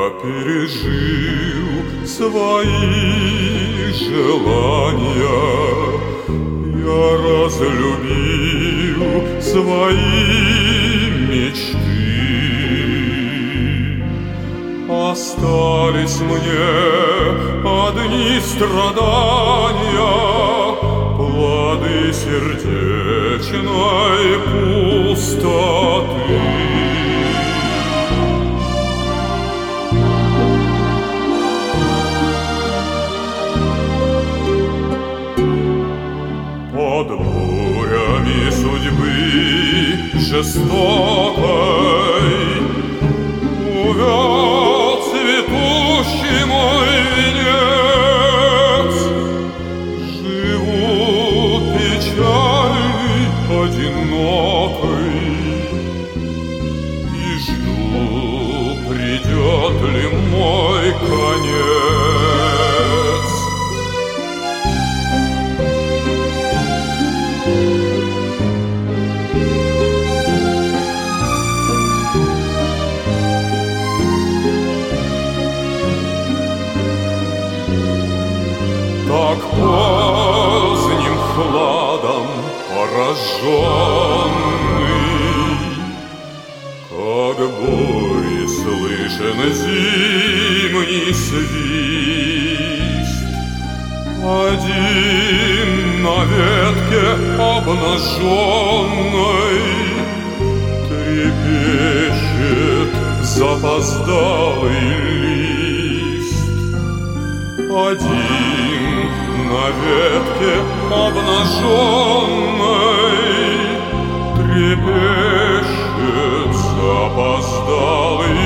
пережил свои желания, я разлюбил свои мечты. Остались мне одни страдания, плоды сердечной пустоты. Под бурями судьбы жестокой увял цветущий мой венец. Живу печальный, одинокой и жду, придет ли мой конец. Так поздним хладом пораженный, как бури слышен зимний свист. Один на ветке обнаженной трепещет запоздалый лист. Один на ветке обнаженной трепещет запоздалый